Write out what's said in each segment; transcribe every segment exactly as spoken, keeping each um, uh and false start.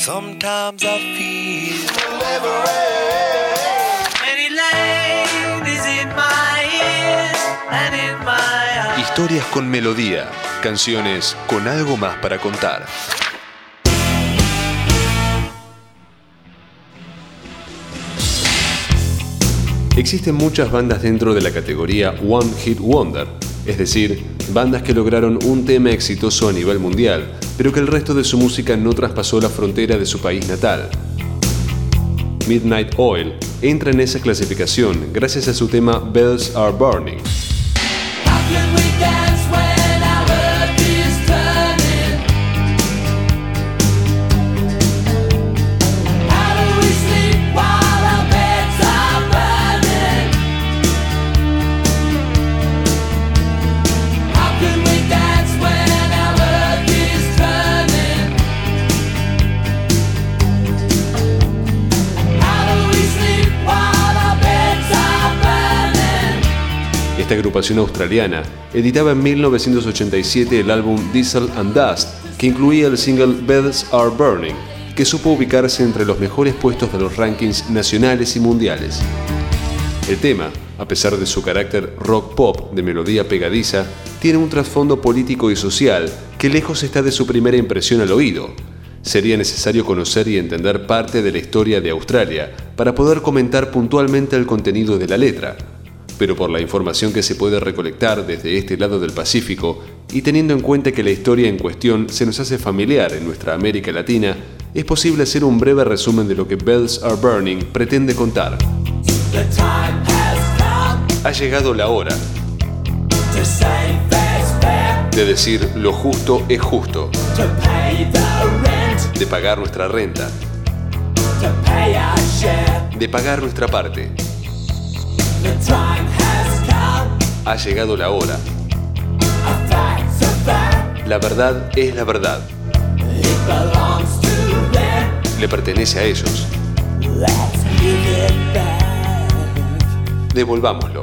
Sometimes I feel many ladies in my ears and in my eyes. Historias con melodía, canciones con algo más para contar. Existen muchas bandas dentro de la categoría One Hit Wonder, es decir, bandas que lograron un tema exitoso a nivel mundial, pero que el resto de su música no traspasó la frontera de su país natal. Midnight Oil entra en esa clasificación gracias a su tema Bells Are Burning. Esta agrupación australiana editaba en mil novecientos ochenta y siete el álbum Diesel and Dust, que incluía el single Bells Are Burning, que supo ubicarse entre los mejores puestos de los rankings nacionales y mundiales. El tema, a pesar de su carácter rock pop de melodía pegadiza, tiene un trasfondo político y social que lejos está de su primera impresión al oído. Sería necesario conocer y entender parte de la historia de Australia para poder comentar puntualmente el contenido de la letra. Pero por la información que se puede recolectar desde este lado del Pacífico y teniendo en cuenta que la historia en cuestión se nos hace familiar en nuestra América Latina, es posible hacer un breve resumen de lo que Bells Are Burning pretende contar. Ha llegado la hora de decir lo justo es justo, de pagar nuestra renta, de pagar nuestra parte. Ha llegado la hora. La verdad es la verdad. Le pertenece a ellos. Devolvámoslo.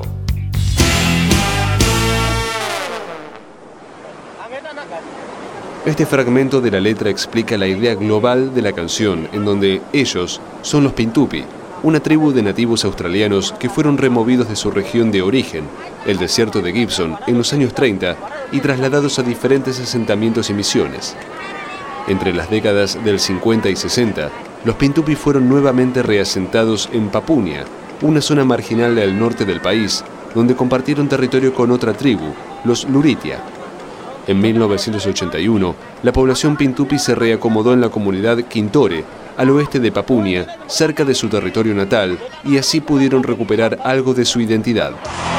Este fragmento de la letra explica la idea global de la canción, en donde ellos son los Pintupi, una tribu de nativos australianos que fueron removidos de su región de origen, el desierto de Gibson, en los años treinta y trasladados a diferentes asentamientos y misiones. Entre las décadas del cincuenta y sesenta, los Pintupi fueron nuevamente reasentados en Papunya, una zona marginal al norte del país, donde compartieron territorio con otra tribu, los Luritia. En mil novecientos ochenta y uno, la población Pintupi se reacomodó en la comunidad Kintore, al oeste de Papunya, cerca de su territorio natal, y así pudieron recuperar algo de su identidad.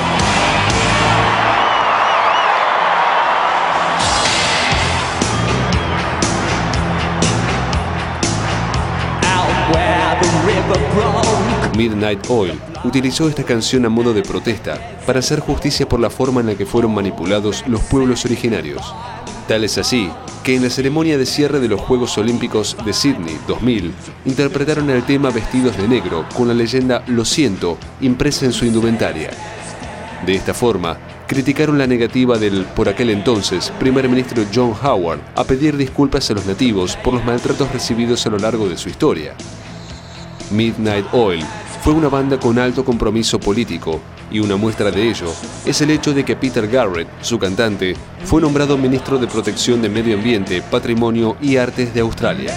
Midnight Oil utilizó esta canción a modo de protesta para hacer justicia por la forma en la que fueron manipulados los pueblos originarios. Tal es así que en la ceremonia de cierre de los Juegos Olímpicos de Sydney dos mil interpretaron el tema vestidos de negro con la leyenda "Lo siento" impresa en su indumentaria. De esta forma, criticaron la negativa del, por aquel entonces, primer ministro John Howard a pedir disculpas a los nativos por los maltratos recibidos a lo largo de su historia. Midnight Oil fue una banda con alto compromiso político, y una muestra de ello es el hecho de que Peter Garrett, su cantante, fue nombrado ministro de Protección de Medio Ambiente, Patrimonio y Artes de Australia.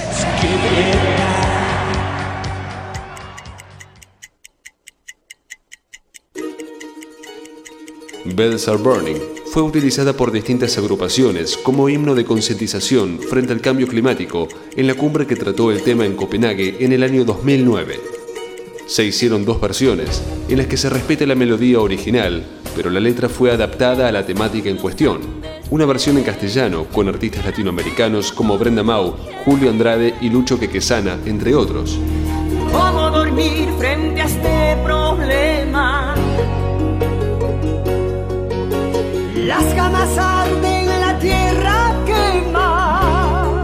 Bells Are Burning fue utilizada por distintas agrupaciones como himno de concientización frente al cambio climático en la cumbre que trató el tema en Copenhague en el año dos mil nueve. Se hicieron dos versiones, en las que se respeta la melodía original, pero la letra fue adaptada a la temática en cuestión. Una versión en castellano, con artistas latinoamericanos como Brenda Mau, Julio Andrade y Lucho Quequesana, entre otros. ¿Cómo dormir frente a este problema? Las camas arden, la tierra quema.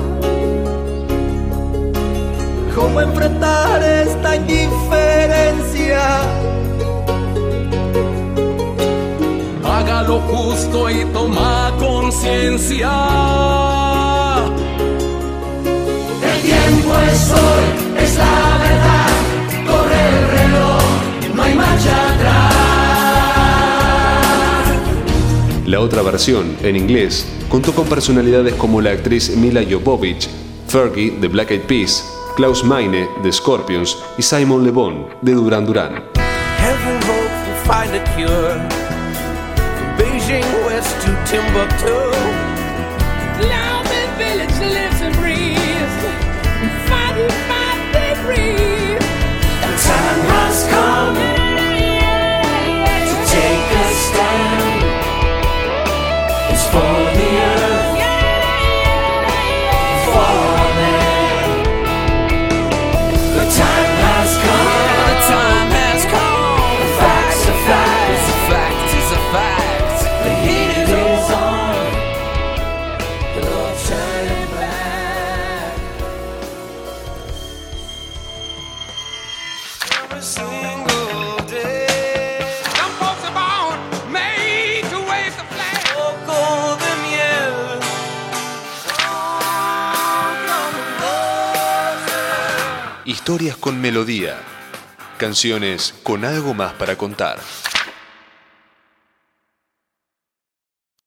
¿Cómo enfrentar esta indiferencia? Haga lo justo y toma conciencia. El tiempo es hoy, es la verdad. Corre el reloj, no hay marcha atrás. La otra versión, en inglés, contó con personalidades como la actriz Mila Jovovich, Fergie de Black Eyed Peas, Klaus Meine de Scorpions y Simon Le Bon de Duran Duran. Heaven hopes to find a cure. From Beijing west to Timbuktu. Love and village lives and breathes. Fighting my degrees. The time has come to take a stand. It's for the earth, for all men. The time has come. The time has come. The facts are facts. A fact is a fact. The heat is on. No turning back. Every single day. Some folks are born made to wave the flag. Oh, golden years. Historias con melodía. Canciones con algo más para contar.